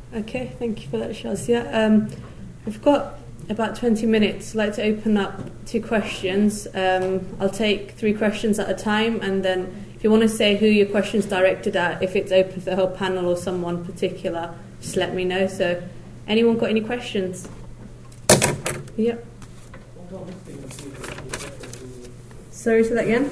Okay, thank you for that, Shazia. We've got about 20 minutes. I'd like to open up to questions. I'll take 3 questions at a time, and then if you want to say who your question's directed at, if it's open to the whole panel or someone particular, just let me know. So, anyone got any questions? Yep. Sorry, say that again?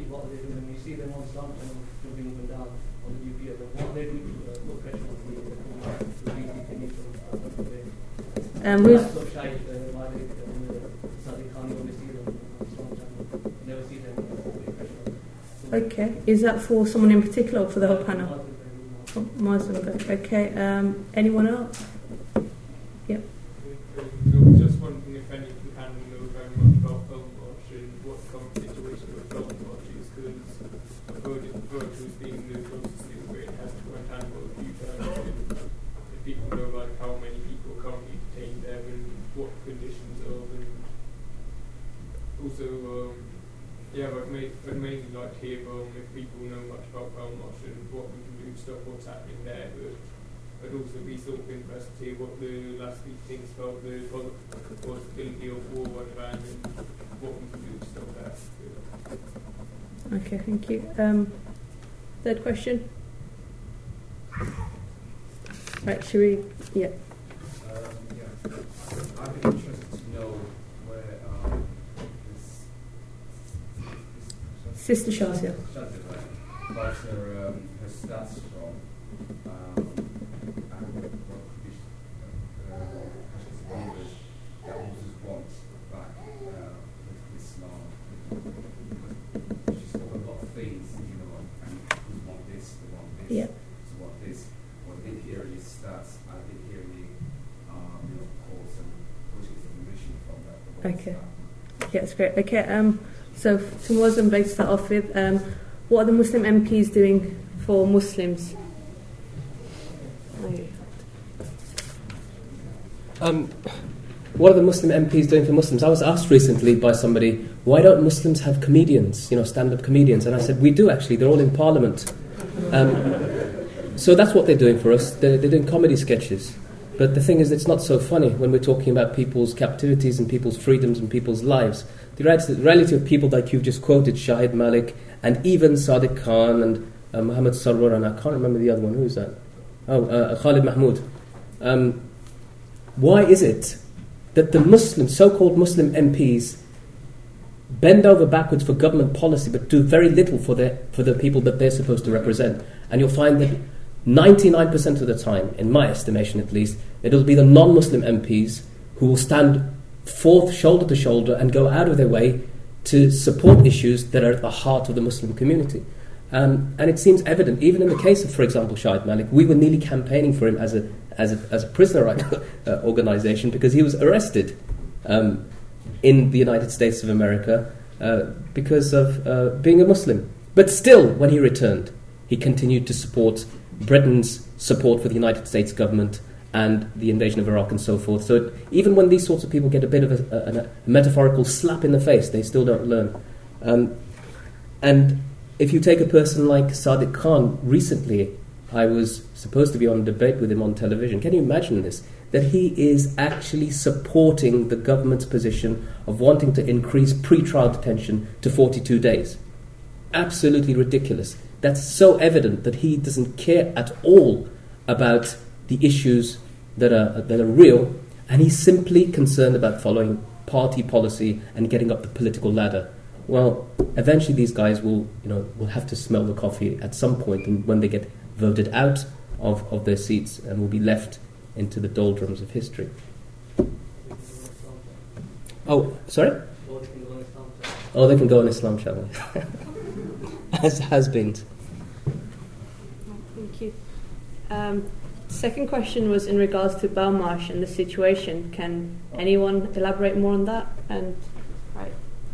Okay, is that for someone in particular or for the whole panel? Muslim. Okay, anyone else? Yep. Just wondering if any of the panel know very much about Film Watch and what the current situation with Film Watch is, because I've heard it was being the closest thing where it has to untangle a few times. If people know like how many people are currently detained there and what conditions are, and also I'd mainly like to hear if people know much about Film Watch and what we can do to stop what's happening there, but I'd also be sort of interested to hear what the last week thinks about the possibility of war on Iran and what we can do to stop that. Okay, thank you. Third question? Right, should we? Yeah. I'd be interested to know where Sister Shazia. About her stats from, and what conditions that Moses wants back with Islam. She's got a lot of things, and people want this, they want this, Yeah. they want this. What I did hear is stats, I did hear the calls and pushing some information from that. Okay. Yeah, that's great. Okay, so to Muslim, let's start off with, what are the Muslim MPs doing for Muslims? What are the Muslim MPs doing for Muslims? I was asked recently by somebody, why don't Muslims have comedians, stand-up comedians? And I said, we do actually, they're all in Parliament. So that's what they're doing for us. They're doing comedy sketches. But the thing is, it's not so funny when we're talking about people's captivities and people's freedoms and people's lives. The reality of people like you've just quoted, Shahid Malik, and even Sadiq Khan and Muhammad Sarwar, and I can't remember the other one. Who is that? Khalid Mahmood. Why is it that the so-called Muslim MPs bend over backwards for government policy but do very little for the people that they're supposed to represent? And you'll find that 99% of the time, in my estimation at least, it'll be the non-Muslim MPs who will stand forth shoulder to shoulder and go out of their way to support issues that are at the heart of the Muslim community. And it seems evident, even in the case of, for example, Shahid Malik, we were nearly campaigning for him as a prisoner right organization because he was arrested in the United States of America because of being a Muslim. But still, when he returned, he continued to support Britain's support for the United States government and the invasion of Iraq and so forth. So even when these sorts of people get a bit of a metaphorical slap in the face, they still don't learn. And if you take a person like Sadiq Khan, recently I was supposed to be on a debate with him on television. Can you imagine this? That he is actually supporting the government's position of wanting to increase pre-trial detention to 42 days. Absolutely ridiculous. That's so evident that he doesn't care at all about the issues that are real, and he's simply concerned about following party policy and getting up the political ladder. Well, eventually these guys will have to smell the coffee at some point, and when they get voted out of their seats and will be left into the doldrums of history. Oh, sorry? Oh, they can go on Islam Channel. As has been. Thank you. Second question was in regards to Belmarsh and the situation. Can anyone elaborate more on that? And right.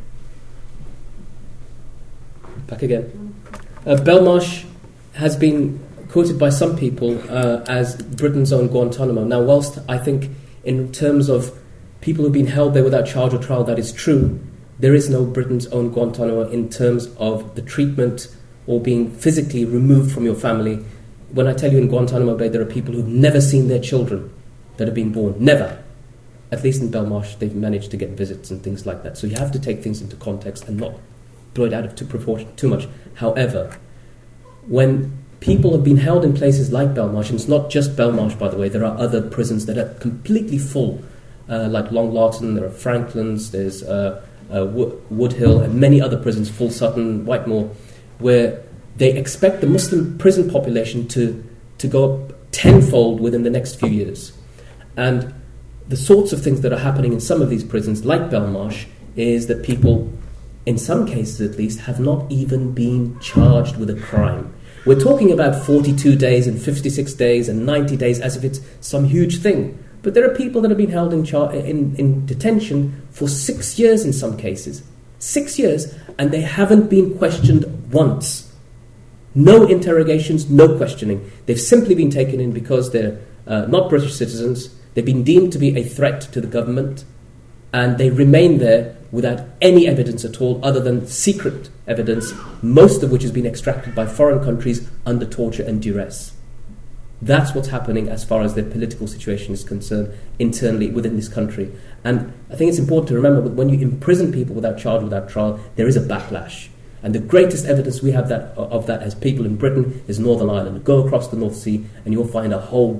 Back again. Belmarsh has been quoted by some people as Britain's own Guantanamo. Now, whilst I think in terms of people who've been held there without charge or trial, that is true, there is no Britain's own Guantanamo in terms of the treatment or being physically removed from your family. when I tell you in Guantanamo Bay there are people who've never seen their children that have been born, never. At least in Belmarsh, they've managed to get visits and things like that. So you have to take things into context and not blow it out of proportion too much. However, when people have been held in places like Belmarsh, and it's not just Belmarsh, by the way, there are other prisons that are completely full, like Long Lartin, there are Franklin's, there's Woodhill, and many other prisons, Full Sutton, Whitemoor, where they expect the Muslim prison population to go up tenfold within the next few years. And the sorts of things that are happening in some of these prisons, like Belmarsh, is that people, in some cases at least, have not even been charged with a crime. We're talking about 42 days and 56 days and 90 days as if it's some huge thing. But there are people that have been held in detention for 6 years in some cases. 6 years, and they haven't been questioned once. No interrogations, no questioning. They've simply been taken in because they're not British citizens. They've been deemed to be a threat to the government, and they remain there without any evidence at all other than secret evidence, most of which has been extracted by foreign countries under torture and duress. That's what's happening as far as their political situation is concerned internally within this country. And I think it's important to remember that when you imprison people without charge, without trial, there is a backlash. And the greatest evidence we have of that as people in Britain is Northern Ireland. Go across the North Sea and you'll find a whole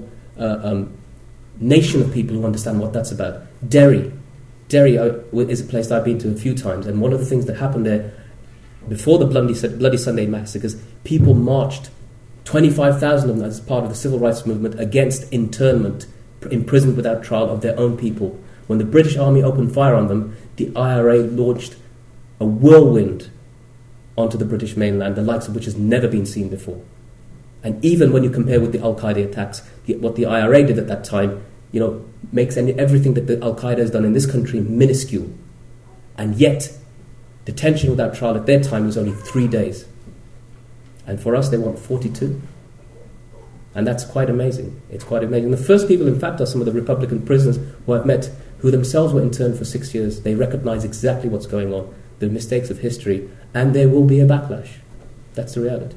nation of people who understand what that's about. Derry is a place that I've been to a few times, and one of the things that happened there before the Bloody Sunday massacres, people marched, 25,000 of them as part of the civil rights movement, against internment, imprisoned without trial of their own people. When the British Army opened fire on them, the IRA launched a whirlwind onto the British mainland, the likes of which has never been seen before. And even when you compare with the Al-Qaeda attacks, what the IRA did at that time, makes everything that the Al-Qaeda has done in this country minuscule. And yet, detention without trial at their time was only 3 days. And for us, they want 42. And that's quite amazing. It's quite amazing. The first people, in fact, are some of the Republican prisoners who I've met, who themselves were interned for 6 years. They recognize exactly what's going on, the mistakes of history, and there will be a backlash. That's the reality.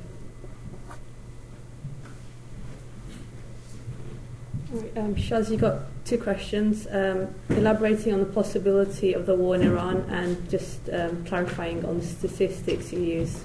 Shaz, you got 2 questions. Elaborating on the possibility of the war in Iran and just clarifying on the statistics you used.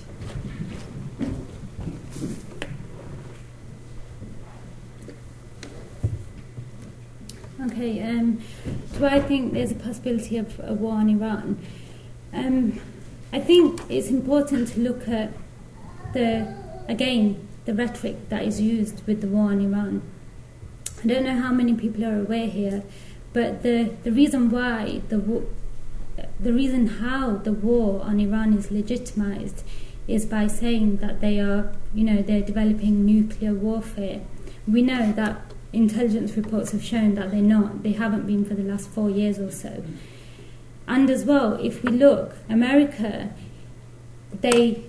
Okay, do I think there's a possibility of a war in Iran? I think it's important to look at the rhetoric that is used with the war in Iran. I don't know how many people are aware here, but the reason why the reason how the war on Iran is legitimized is by saying that they're developing nuclear warfare. We know that intelligence reports have shown that they're not. They haven't been for the last 4 years or so. And as well, if we look, America, they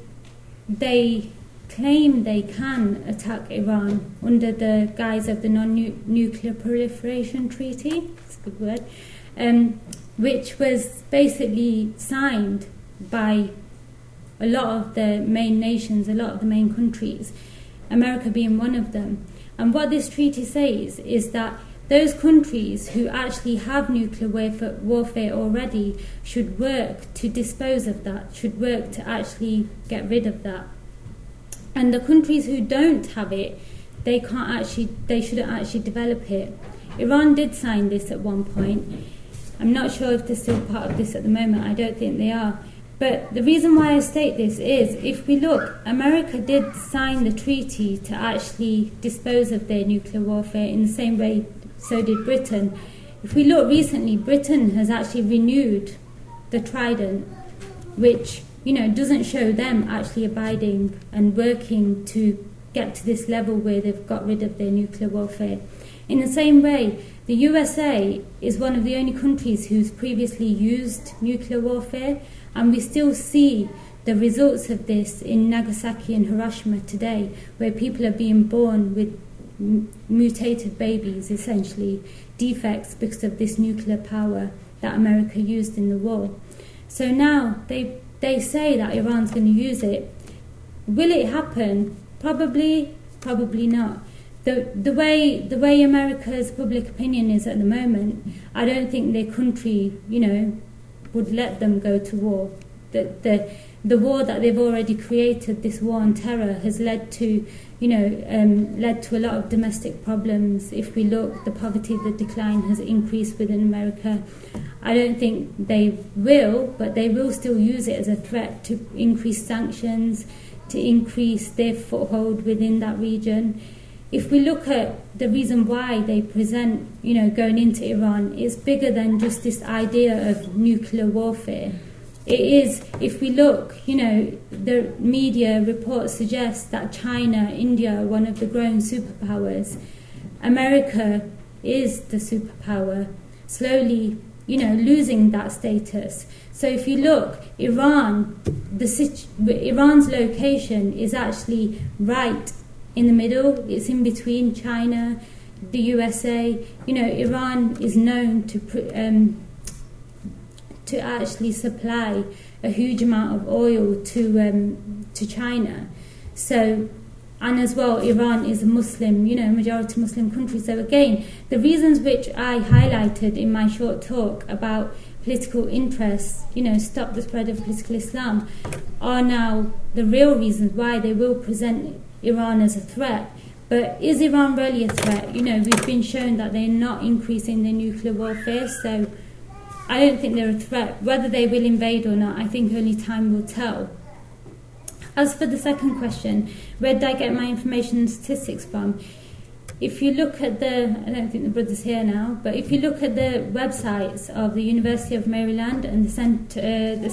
claim they can attack Iran under the guise of the Non-Nuclear Proliferation Treaty, that's a good word, which was basically signed by a lot of the main nations, a lot of the main countries, America being one of them. And what this treaty says is that those countries who actually have nuclear warfare already should work to dispose of that, should work to actually get rid of that. And the countries who don't have it, they shouldn't actually develop it. Iran did sign this at one point. I'm not sure if they're still part of this at the moment. I don't think they are. But the reason why I state this is, if we look, America did sign the treaty to actually dispose of their nuclear warfare in the same way so did Britain. If we look recently, Britain has actually renewed the Trident, which doesn't show them actually abiding and working to get to this level where they've got rid of their nuclear warfare. In the same way, the USA is one of the only countries who's previously used nuclear warfare, and we still see the results of this in Nagasaki and Hiroshima today, where people are being born with mutated babies, essentially defects because of this nuclear power that America used in the war. So now they say that Iran's going to use it. Will it happen? Probably probably not. The way America's public opinion is at the moment, I don't think their country, would let them go to war. The war that they've already created, this war on terror, has led to a lot of domestic problems. If we look, the poverty, the decline has increased within America. I don't think they will, but they will still use it as a threat to increase sanctions, to increase their foothold within that region. If we look at the reason why they present, going into Iran, it's bigger than just this idea of nuclear warfare. It is, if we look, the media reports suggest that China, India are one of the growing superpowers. America is the superpower, slowly, losing that status. So if you look, Iran's location is actually right in the middle. It's in between China, the USA. Iran is known to actually supply a huge amount of oil to China. So, and as well, Iran is a Muslim, majority Muslim country. So again, the reasons which I highlighted in my short talk about political interests, stop the spread of political Islam, are now the real reasons why they will present Iran as a threat. But is Iran really a threat? We've been shown that they're not increasing their nuclear warfare, so I don't think they're a threat. Whether they will invade or not, I think only time will tell. As for the second question, where did I get my information and statistics from? If you look at I don't think the brother's here now, but if you look at the websites of the University of Maryland and the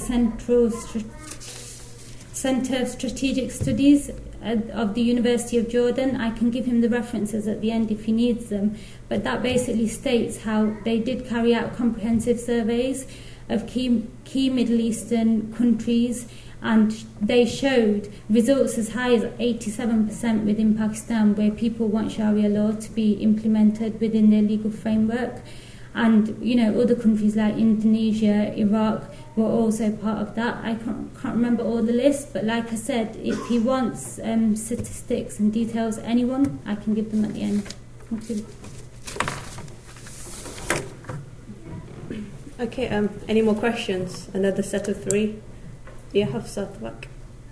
Center of Strategic Studies of the University of Jordan, I can give him the references at the end if he needs them, but that basically states how they did carry out comprehensive surveys of key Middle Eastern countries, and they showed results as high as 87% within Pakistan, where people want Sharia law to be implemented within their legal framework. And other countries like Indonesia, Iraq were also part of that. I can't remember all the list, but like I said, if he wants statistics and details, anyone, I can give them at the end. Thank you. Okay, any more questions? Another set of 3. Yeah, Hafsa at the back.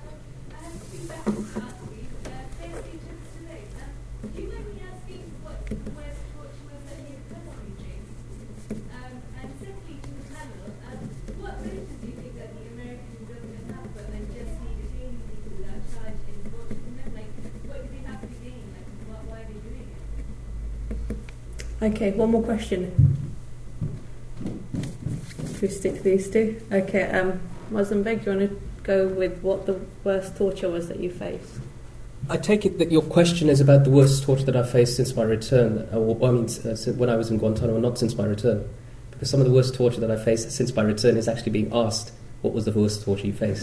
Okay, one more question. Should we stick to these 2? Okay, Muslim Beg, do you want to go with what the worst torture was that you faced? I take it that your question is about the worst torture that I've faced since my return, when I was in Guantanamo, not since my return. Because some of the worst torture that I faced since my return is actually being asked, what was the worst torture you faced?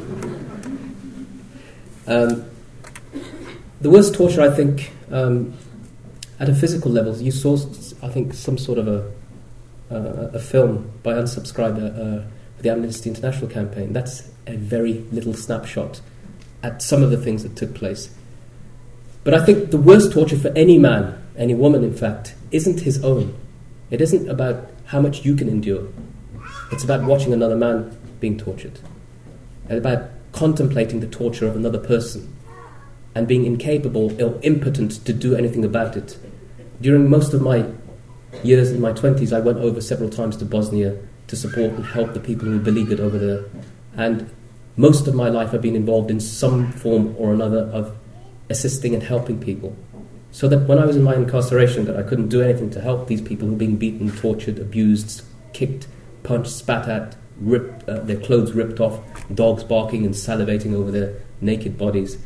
The worst torture, I think, at a physical level, you saw, I think, some sort of a film by Unsubscriber for the Amnesty International campaign. That's a very little snapshot at some of the things that took place. But I think the worst torture for any man, any woman in fact, isn't his own. It isn't about how much you can endure. It's about watching another man being tortured. And about contemplating the torture of another person and being incapable or impotent to do anything about it. During most of my years in my 20s, I went over several times to Bosnia to support and help the people who were beleaguered over there. And most of my life I've been involved in some form or another of assisting and helping people. So that when I was in my incarceration, that I couldn't do anything to help these people who were being beaten, tortured, abused, kicked, punched, spat at, ripped, their clothes ripped off, dogs barking and salivating over their naked bodies.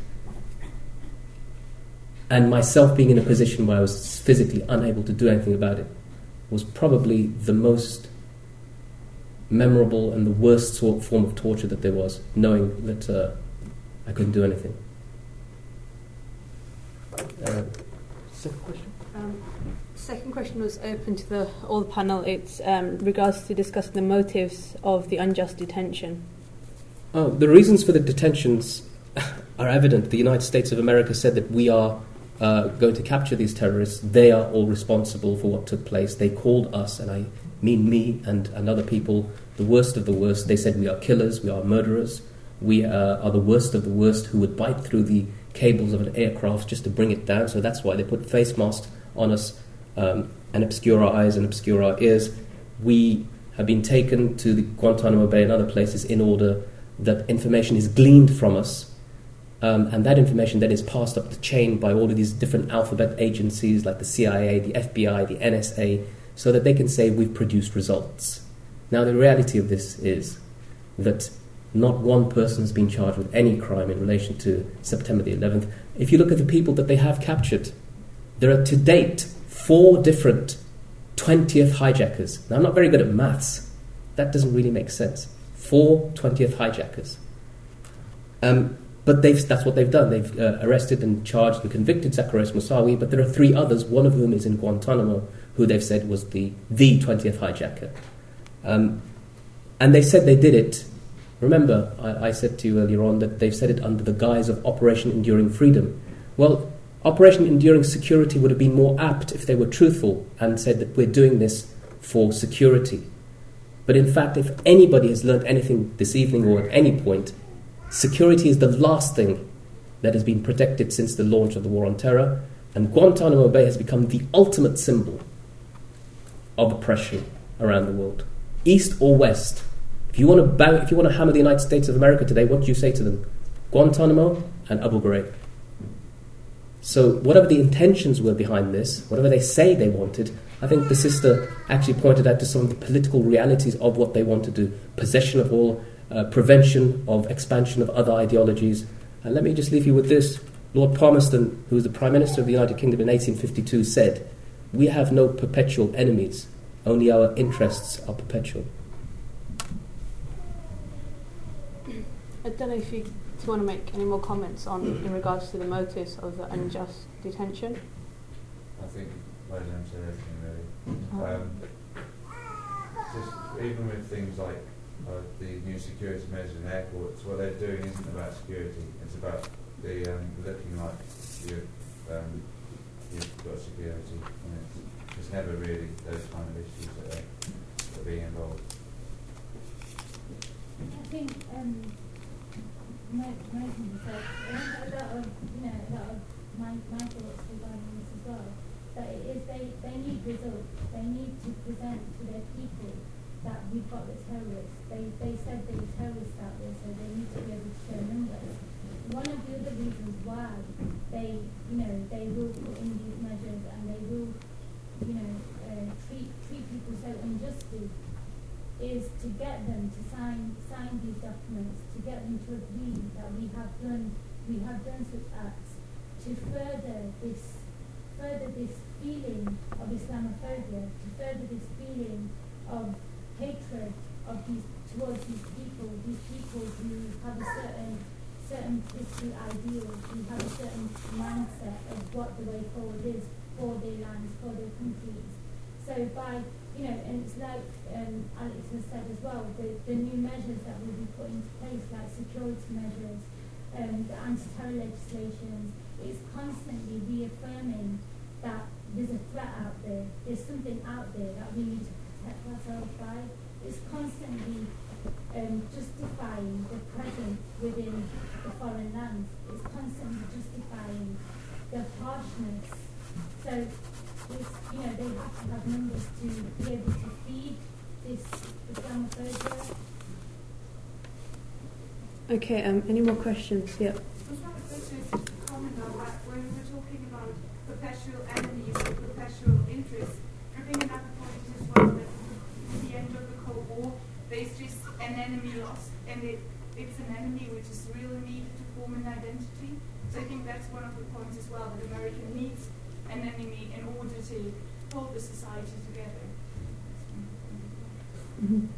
And myself being in a position where I was physically unable to do anything about it was probably the most memorable and the worst form of torture that there was, knowing that I couldn't do anything. Second question? Second question was open to all the panel. It's regards to discussing the motives of the unjust detention. The reasons for the detentions are evident. The United States of America said that we are going to capture these terrorists, they are all responsible for what took place. They called us, and I mean me and other people, the worst of the worst. They said we are killers, we are murderers, we are the worst of the worst who would bite through the cables of an aircraft just to bring it down. So that's why they put face masks on us and obscure our eyes and obscure our ears. We have been taken to the Guantanamo Bay and other places in order that information is gleaned from us, and that information then is passed up the chain by all of these different alphabet agencies like the CIA, the FBI, the NSA, so that they can say we've produced results. Now the reality of this is that not one person has been charged with any crime in relation to September the 11th. If you look at the people that they have captured, there are to date 4 different 20th hijackers. Now, I'm not very good at maths. That doesn't really make sense. 4 20th hijackers. But that's what they've done. They've arrested and charged and convicted Zacchaeus Moussaoui, but there are 3 others, one of whom is in Guantanamo, who they've said was the 20th hijacker. And they said they did it. Remember, I said to you earlier on that they've said it under the guise of Operation Enduring Freedom. Well, Operation Enduring Security would have been more apt if they were truthful and said that we're doing this for security. But in fact, if anybody has learnt anything this evening or at any point, security is the last thing that has been protected since the launch of the War on Terror, and Guantanamo Bay has become the ultimate symbol of oppression around the world. East or West. If you want to hammer the United States of America today, what do you say to them? Guantanamo and Abu Ghraib. So whatever the intentions were behind this, whatever they say they wanted, I think the sister actually pointed out to some of the political realities of what they want to do. Possession of all, prevention of expansion of other ideologies. And let me just leave you with this. Lord Palmerston, who was the Prime Minister of the United Kingdom in 1852, said, "We have no perpetual enemies, only our interests are perpetual." I don't know if you want to make any more comments on in regards to the motives of the unjust detention. I think Wayland said everything really. Just even with things like the new security measures in airports, what they're doing isn't about security. It's about the looking like you've got security, and it's never really those kind of issues that are being involved. I think my husband said a lot of my thoughts regarding this as well. That it is they need results. They need to present to their people that we've got the terrorists. They said there were terrorists out there, so they need to be able to show numbers. One of the other reasons why they will put in these measures and they will treat people so unjustly is to get them to sign these documents, to get them to agree that we have done such acts, to further this feeling of Islamophobia, to further this feeling of hatred towards these people who have a certain political ideal, who have a certain mindset of what the way forward is for their lands, for their countries. So by and it's like Alex has said as well, the new measures that will be put into place, like security measures, the anti-terror legislation, is constantly reaffirming that there's a threat out there, there's something out there that we need to protect ourselves by. It's constantly justifying the presence within the foreign lands. It's constantly justifying the harshness. So they have to have numbers to be able to feed this Islamophobia. Okay, any more questions? Yeah. I just wanted to comment on that when we're talking about perpetual enemies or perpetual interests. I think another point is as well that at the end of the Cold War, there's just an enemy lost, and it's an enemy which is really needed to form an identity. So I think that's one of the points as well, that America needs an enemy in order to hold the society together. Mm-hmm.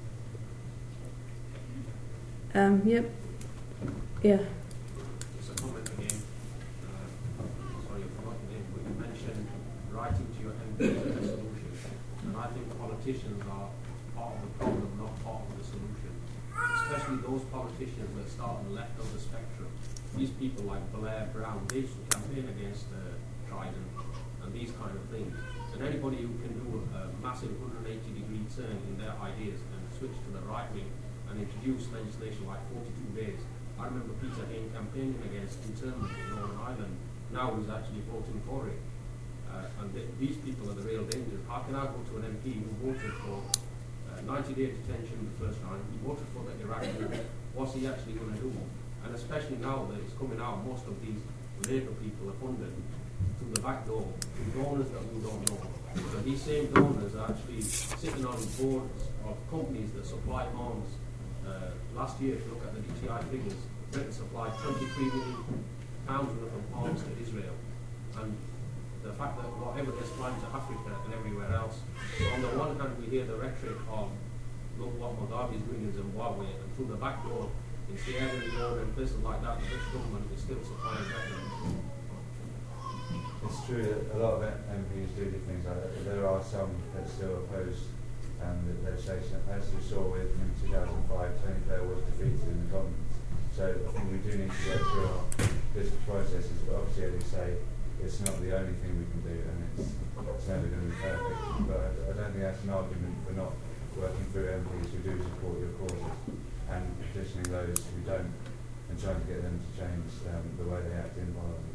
Yep. Yeah. Just a comment again. Sorry, I forgot the name, but you mentioned writing to your MPs as a solution. And I think politicians are part of the problem, not part of the solution. Especially those politicians that start on the left of the spectrum. These people like Blair, Brown, they used to campaign campaign against Trident and these kind of things. And anybody who can do a massive 180-degree turn in their ideas and switch to the right wing and introduce legislation like 42 days. I remember Peter Hain campaigning against internment in Northern Ireland. Now he's actually voting for it. These people are the real dangers. How can I go to an MP who voted for 90-day detention the first time, he voted for the Iraq war, what's he actually going to do? And especially now that it's coming out, most of these Labour people are funded through the back door, through donors that we don't know. So these same donors are actually sitting on boards of companies that supply arms. Last year, if you look at the DTI figures, Britain supplied £23 million worth of arms to Israel. And the fact that whatever they're supplying to Africa and everywhere else, so on the one hand we hear the rhetoric of look what Mugabe is doing in Zimbabwe, and through the back door in Sierra Leone and places like that, the British government is still supplying weapons. It's true that a lot of MPs do things like that, but there are some that still oppose the legislation. As we saw in 2005, Tony Blair was defeated in the Commons. So I think we do need to go through our business processes, but obviously, as you say, it's not the only thing we can do, and it's never going to be perfect. But I don't think that's an argument for not working through MPs who do support your causes and petitioning those who don't and trying to get them to change the way they act in Parliament.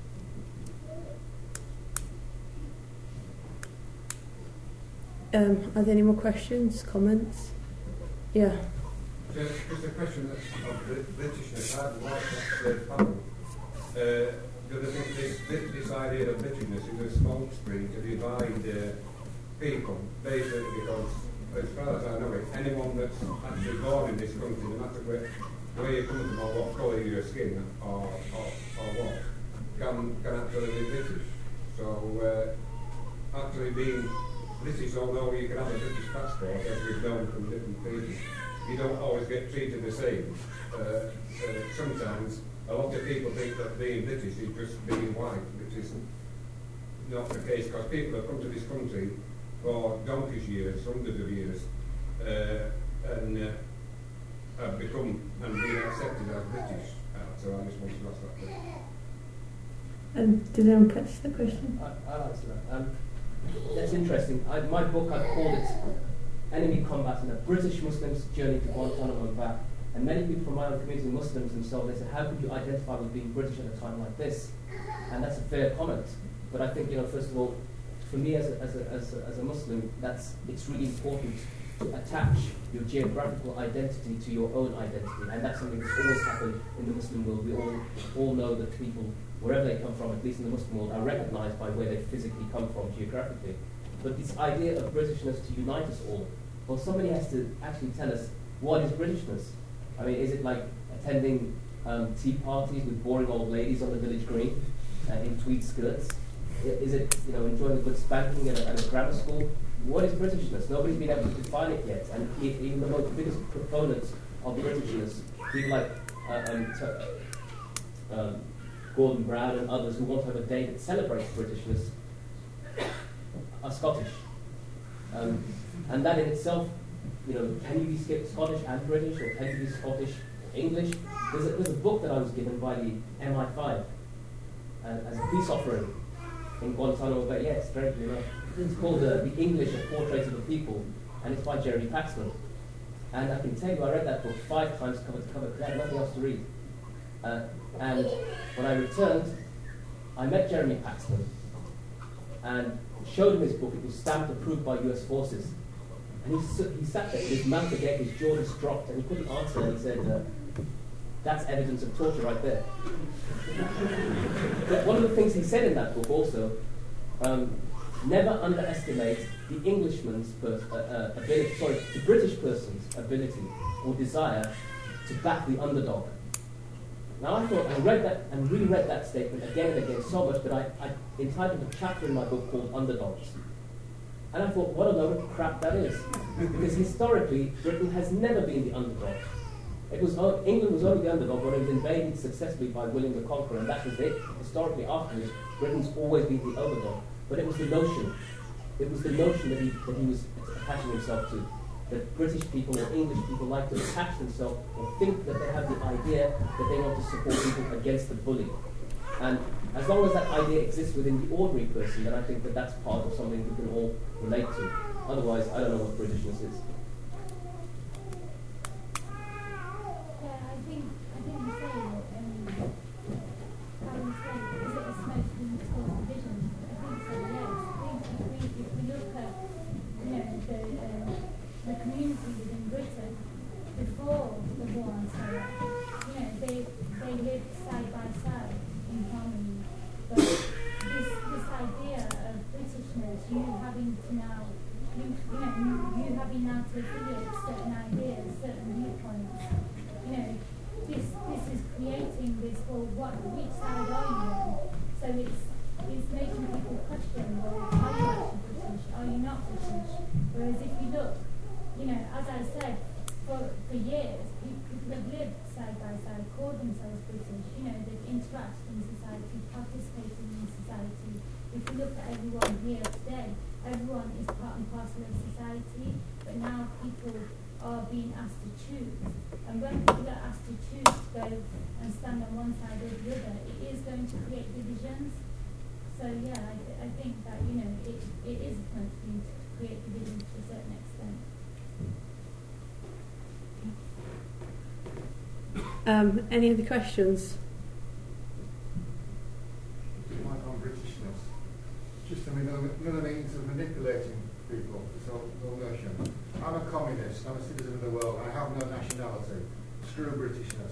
Are there any more questions, comments? Yeah. Just a question of Britishness. I'd like the panel. Do they think this idea of Britishness is a smokescreen to divide people, basically because, as far as I know it, anyone that's actually born in this country, no matter where you come from or what colour your skin or what, can actually be British. So actually being British, although you can have a British passport, as we've known from different places, you don't always get treated the same. Sometimes a lot of people think that being British is just being white, which is not the case, because people have come to this country for donkey's years, hundreds of years, and have become and been accepted as British. So I just want to ask that question. Did anyone catch the question? I'll answer that. That's interesting. My book, I've called it Enemy Combatant, a British Muslim's Journey to Guantanamo and Back. And many people from my own community, Muslims themselves, they say, how could you identify with being British at a time like this? And that's a fair comment. But I think, first of all, for me as a Muslim, it's really important to attach your geographical identity to your own identity. And that's something that's always happened in the Muslim world. We all know that people, wherever they come from, at least in the Muslim world, are recognized by where they physically come from geographically. But this idea of Britishness to unite us all, well, somebody has to actually tell us, what is Britishness? I mean, is it like attending tea parties with boring old ladies on the village green in tweed skirts? Is it, enjoying a good spanking at a grammar school? What is Britishness? Nobody's been able to define it yet. And even the most biggest proponents of Britishness, people like Gordon Brown and others who want to have a day that celebrates Britishness, are Scottish. And that in itself, can you be Scottish and British, or can you be Scottish or English? There's a book that I was given by the MI5 as a peace offering in Guantanamo Bay. Yeah, strangely enough. It's called The English, A Portrait of a People, and it's by Jeremy Paxman. And I can tell you, I read that book 5 times cover to cover, because I had nothing else to read. And when I returned, I met Jeremy Paxman and showed him his book. It was stamped approved by US forces. And he sat there with his mouth agape, his jaw just dropped, and he couldn't answer, and he said, that's evidence of torture right there. But one of the things he said in that book also, never underestimate the the British person's ability or desire to back the underdog. Now I thought, I read that and reread that statement again and again so much that I entitled a chapter in my book called Underdogs. And I thought, what a load of crap that is. Because historically, Britain has never been the underdog. England was only the underdog when it was invaded successfully by William the Conqueror, and that was it. Historically, afterwards, Britain's always been the underdog. But it was the notion that he was attaching himself to, that British people or English people like to attach themselves or think that they have the idea that they want to support people against the bully. And As long as that idea exists within the ordinary person, then I think that that's part of something we can all relate to. Otherwise, I don't know what Britishness is. Yeah, I think the same. Alan's saying, is it a smoke and cause division? I think so, yes. I think if we look at, the community within Britain before the war on terror, they lived side by side in harmony. But this idea of Britishness, you having now to affiliate certain ideas, certain viewpoints, this is creating this, which side are you on? So it's making people question, well, are you actually British? Are you not British? Whereas if you look, as I said, for years, people have lived side by side, called themselves British, they've interacted in society, participated in society. If you look at everyone here today, everyone is part and parcel of society, but now people are being asked to choose. And when people are asked to choose to go and stand on one side or the other, it is going to create divisions. So yeah, I think that, it is going to create divisions to a certain extent. Any other questions? Mike, on Britishness. Just another means of manipulating people, this whole notion. I'm a communist, I'm a citizen of the world, I have no nationality. Screw Britishness.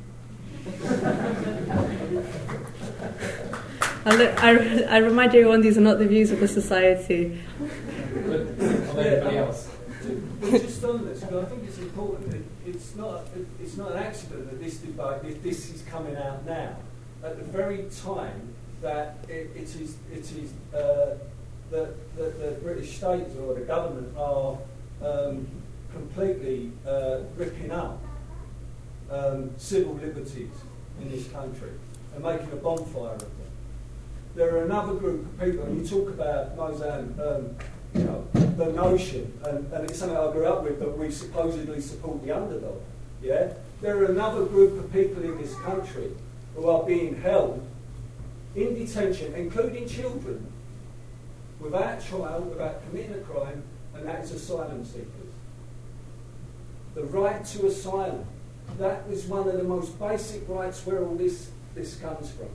I remind everyone these are not the views of the society. Of anybody else. Just on this, because I think it's important. It's not an accident that this debate, this is coming out now, at the very time that it is that the British state or the government are completely ripping up civil liberties in this country and making a bonfire of them. There are another group of people, and you talk about Mozan, the notion, and it's something I grew up with, that we supposedly support the underdog. Yeah, there are another group of people in this country who are being held in detention, including children, without trial, without committing a crime, and that is asylum seekers. The right to asylum, that was one of the most basic rights where all this comes from.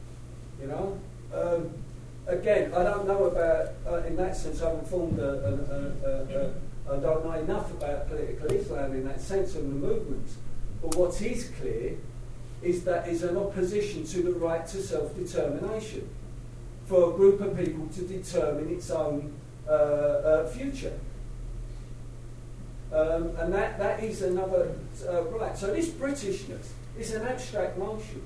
Again, I don't know about, in that sense, I haven't formed I don't know enough about political Islam in that sense of the movements. But what is clear is that is an opposition to the right to self-determination for a group of people to determine its own future. And that is another right. So this Britishness is an abstract notion,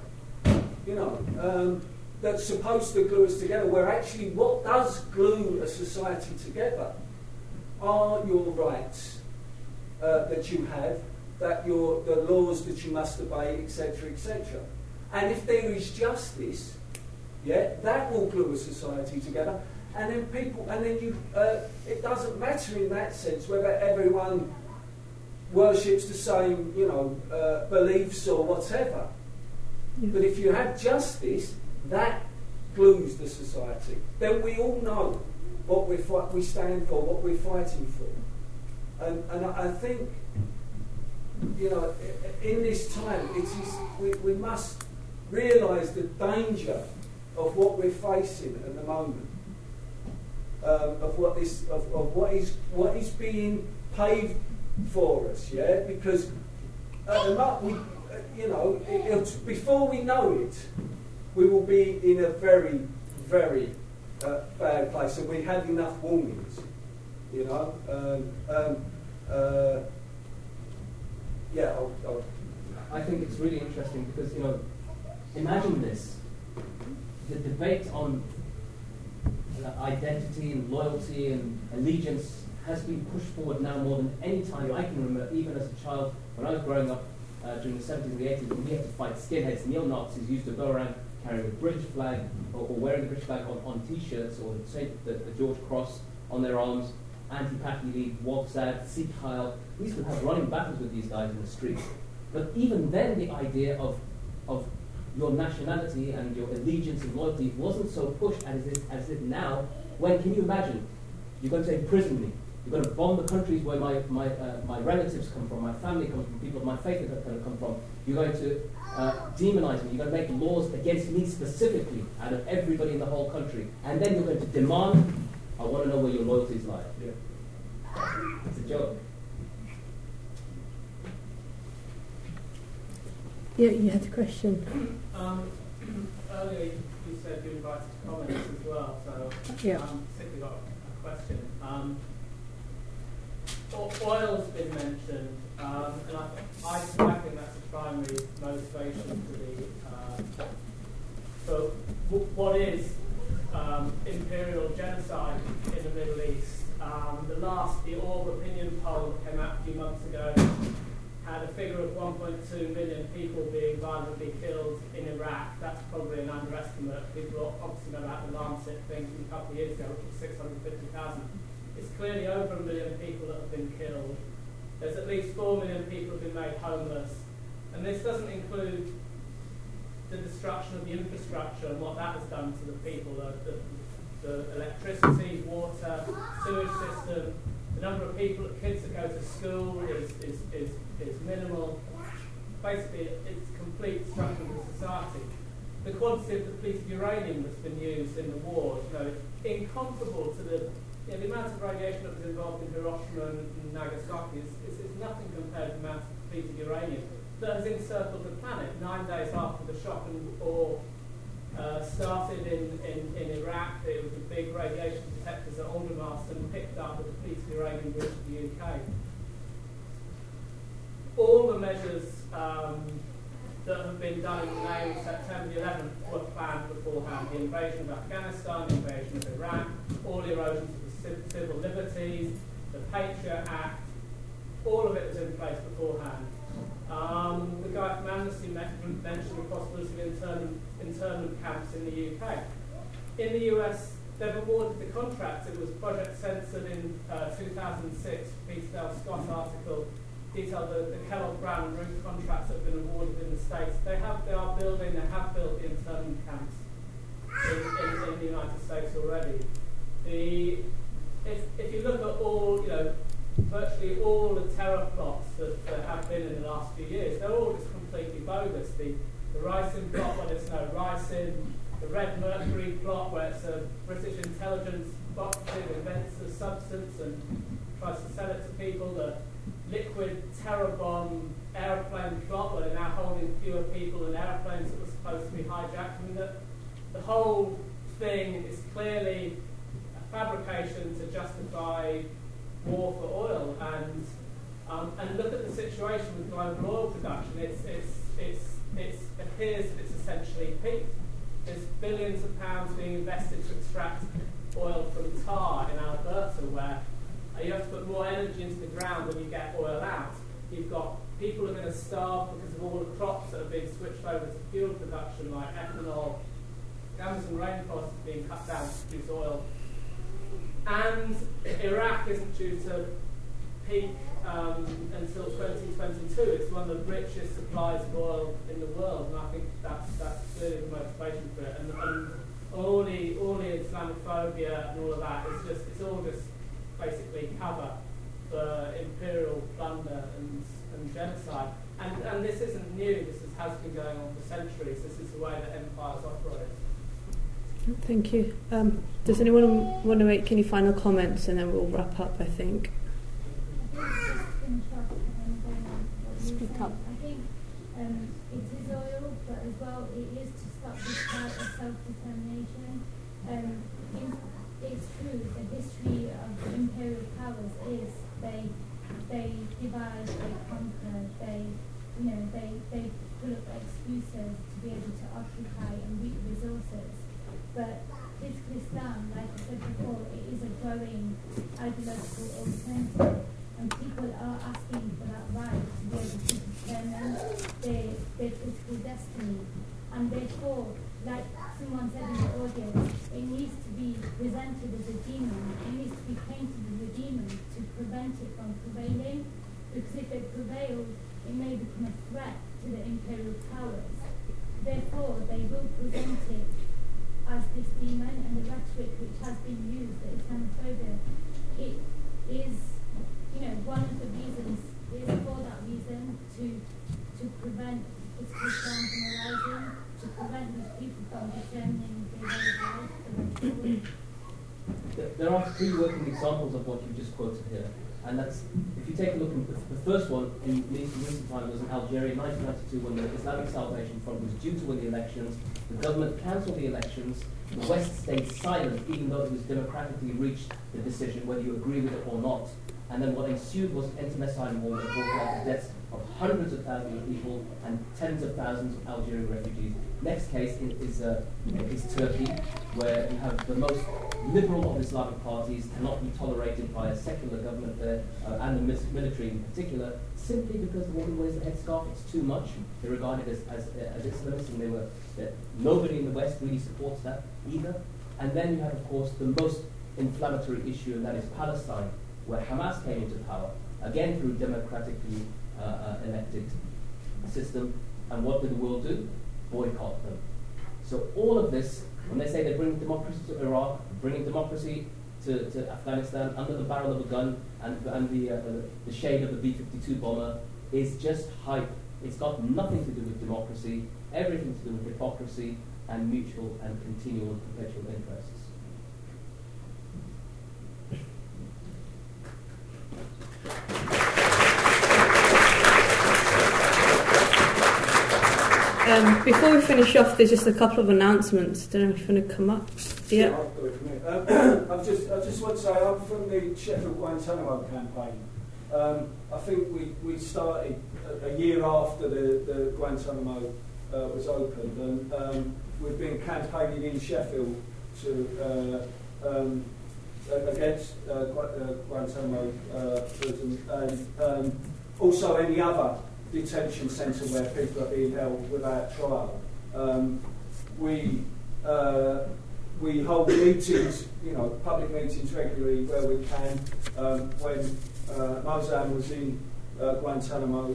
that's supposed to glue us together, where actually what does glue a society together are your rights that you have, the laws that you must obey, etc., etc. And if there is justice, that will glue a society together. And then it doesn't matter in that sense whether everyone worships the same, beliefs or whatever. Yeah. But if you have justice, that glues the society. Then we all know what we stand for, what we're fighting for. And I think, in this time, we must realise the danger of what we're facing at the moment. Of what is being paved for us, because at the moment, before we know it, we will be in a very, very bad place, and we have enough warnings, I think it's really interesting because, imagine this. The debate on identity and loyalty and allegiance has been pushed forward now more than any time I can remember, even as a child. When I was growing up during the 70s and the 80s, when we had to fight skinheads, neo-Nazis used to go around carrying a British flag or wearing the British flag on T-shirts or the George Cross on their arms, Anti-Patni League, Wabsad, Sikh Heil. We used to have running battles with these guys in the streets. But even then, the idea of your nationality and your allegiance and loyalty wasn't so pushed as it is now, when, can you imagine, you're going to imprison me, you're going to bomb the countries where my relatives come from, my family comes from, people of my faith are going to come from, you're going to demonize me, you're going to make laws against me specifically out of everybody in the whole country, and then you're going to demand, I want to know where your loyalties lie. Yeah. It's a joke. Yeah, you had a question. Earlier you said you invited comments as well, so yeah. Particularly got a question. Oil's been mentioned, and I think that's a primary motivation for what is imperial genocide in the Middle East. The Orb opinion poll that came out a few months ago had a figure of 1.2 million people being violently killed in Iraq. That's probably an underestimate. People obviously know about the Lancet thing from a couple of years ago, which was 650,000. It's clearly over 1 million people that have been killed. There's at least 4 million people who have been made homeless. And this doesn't include the destruction of the infrastructure and what that has done to the people, the electricity, water, sewage system. The number of kids that go to school is minimal. Basically, it's complete destruction of the society. The quantity of depleted uranium that's been used in the war, incomparable to the amount of radiation that was involved in Hiroshima and Nagasaki is nothing compared to the amount of depleted uranium that has encircled the planet 9 days after the shock and awe started in Iraq. It was the big radiation detectors at Aldermaston picked up the depleted uranium reached the UK. All the measures that have been done in the name of September the 11th were planned beforehand. The invasion of Afghanistan, the invasion of Iraq, all erosions of the civil liberties, the Patriot Act, all of it was in place beforehand. The guy from Amnesty mentioned the possibility of internment camps in the UK. In the US, they've awarded the contracts. It was Project Censored in 2006. Peter Dale Scott article detailed the Kellogg Brown and Root contracts that have been awarded in the States. They have built the internment camps in the United States already. If you look at all, virtually all the terror plots that have been in the last few years, they're all just completely bogus. The Ricin plot where there's no ricin, the Red Mercury plot where it's a British intelligence operative invents a substance and tries to sell it to people, the liquid terror bomb airplane plot where they're now holding fewer people than airplanes that were supposed to be hijacked. I mean, the whole thing is clearly a fabrication to justify war for oil, and look at the situation with global oil production. It appears that it's essentially peaked. There's billions of pounds being invested to extract oil from tar in Alberta, where you have to put more energy into the ground than you get oil out. You've got people who are going to starve because of all the crops that are being switched over to fuel production, like ethanol. The Amazon rainforest is being cut down to produce oil. And Iraq isn't due to peak until 2022. It's one of the richest supplies of oil in the world, and I think that's clearly the motivation for it. And all the Islamophobia and all of that it's all just basically cover for imperial plunder and genocide. And this isn't new. This has been going on for centuries. This is the way that empires operate. Thank you. Does anyone want to make any final comments, and then we'll wrap up, I think. Speak up. I think it is oil, but as well it is to stop this fight of self-determination. It's true, the history of imperial powers is they divide, they conquer, they pull up excuses to be able to occupy and reap resources. But political Islam, like I said before, it is a growing ideological alternative, and people are asking for that right to be able to determine their political destiny. And therefore, like someone said in the audience, it needs to be presented as a demon, it needs to be painted as a demon to prevent it from prevailing, because if it prevails, it may become a threat to the imperial powers. therefore they will present it as this demon, and the rhetoric which has been used, the Islamophobia, it is, one of the reasons is for that reason to prevent Islam from arising, to prevent these people from determining their way of life, the way forward. There are three working examples of what you just quoted here, and that's, if you take a look at the first one in recent time was in Algeria in 1992 when the Islamic Salvation Front was due to win the elections. The government cancelled the elections. The West stayed silent, even though it was democratically reached the decision, whether you agree with it or not. And then what ensued was an internecine war that brought about the deaths of hundreds of thousands of people and tens of thousands of Algerian refugees. Next case is Turkey, where you have the most liberal of Islamic parties cannot be tolerated by a secular government there, and the military in particular, simply because the woman wears the headscarf. It's too much. They're regarded as Islamists, and nobody in the West really supports that either. And then you have, of course, the most inflammatory issue, and that is Palestine, where Hamas came into power, again through democratically elected system. And what did the world do? Boycott them. So all of this, when they say they bring democracy to Iraq, bringing democracy to Afghanistan under the barrel of a gun and the shade of the B-52 bomber, is just hype. It's got nothing to do with democracy, everything to do with hypocrisy and mutual and continual and perpetual interests. Before we finish off, there's just a couple of announcements. Don't know if you want to come up. Yeah. I'll do it from here. I just want to say I'm from the Sheffield Guantanamo campaign. I think we started a year after the Guantanamo was opened, and we've been campaigning in Sheffield to against Guantanamo prison, and also any other detention centre where people are being held without trial. We hold meetings, public meetings regularly where we can. When Mozam was in Guantanamo,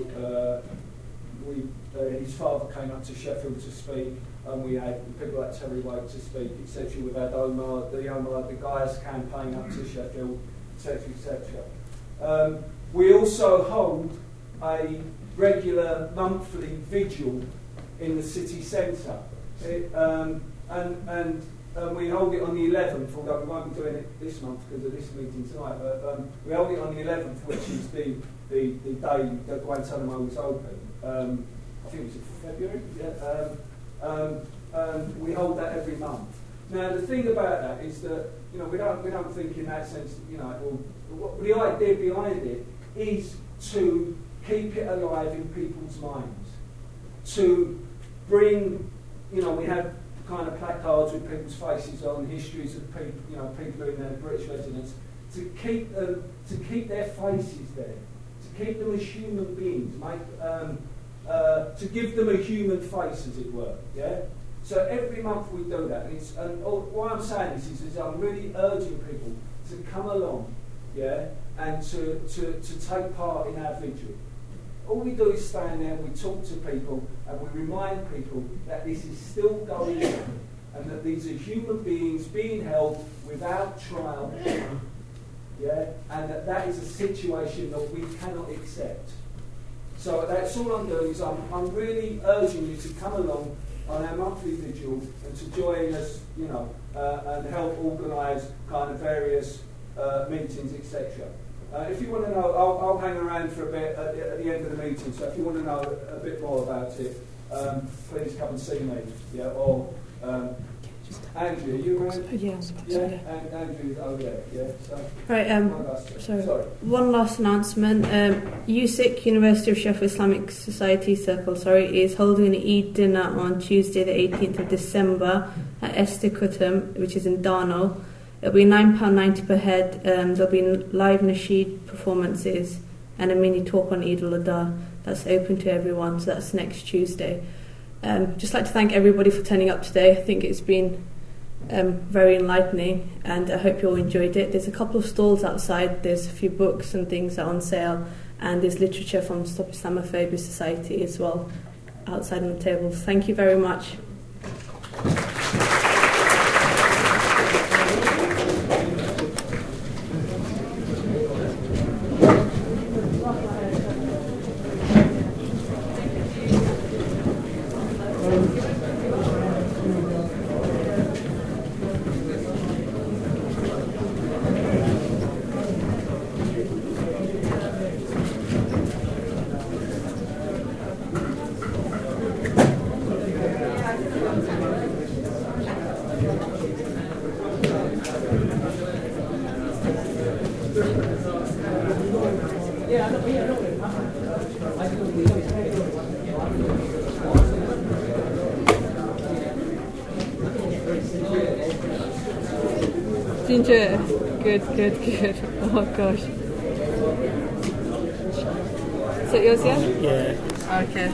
his father came up to Sheffield to speak, and we had people like Terry White to speak, etc. We've had the Gaius campaign up to Sheffield, etc., etc. We also hold a regular monthly vigil in the city centre, and we hold it on the 11th, although we won't be doing it this month because of this meeting tonight, but we hold it on the 11th, which is the day that Guantanamo was open. I think it was in February, we hold that every month. Now the thing about that is that we don't think in that sense, the idea behind it is to keep it alive in people's minds, to bring, we have kind of placards with people's faces on, histories of people, people in their British residence, to keep their faces there, to keep them as human beings, to give them a human face, as it were. Yeah. So every month we do that, and why I'm saying this is I'm really urging people to come along, yeah, and to take part in our vigil. All we do is stand there, we talk to people, and we remind people that this is still going on, and that these are human beings being held without trial, yeah, and that is a situation that we cannot accept. So that's all I'm doing, is I'm really urging you to come along on our monthly vigil and to join us, and help organise kind of various meetings, etc. If you want to know, I'll hang around for a bit at the end of the meeting, so if you want to know a bit more about it, please come and see me. Yeah, or Andrew, are you around? Yeah. And Andrew's over there. Yeah. So, right. One last announcement. USIC, University of Sheffield Islamic Society Circle, is holding an Eid dinner on Tuesday, the 18th of December at Estiquetum, which is in Darnall. It'll be £9.90 per head. There'll be live nasheed performances and a mini talk on Eid al-Adha. That's open to everyone, so that's next Tuesday. Just like to thank everybody for turning up today. I think it's been very enlightening, and I hope you all enjoyed it. There's a couple of stalls outside. There's a few books and things that are on sale, and there's literature from Stop Islamophobia Society as well. outside on the tables. Thank you very much. Ginger, good. Oh gosh. Is it yours, yeah? Yeah. Okay.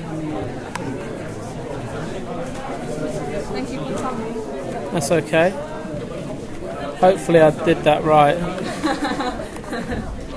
Thank you for coming. That's okay. Hopefully I did that right.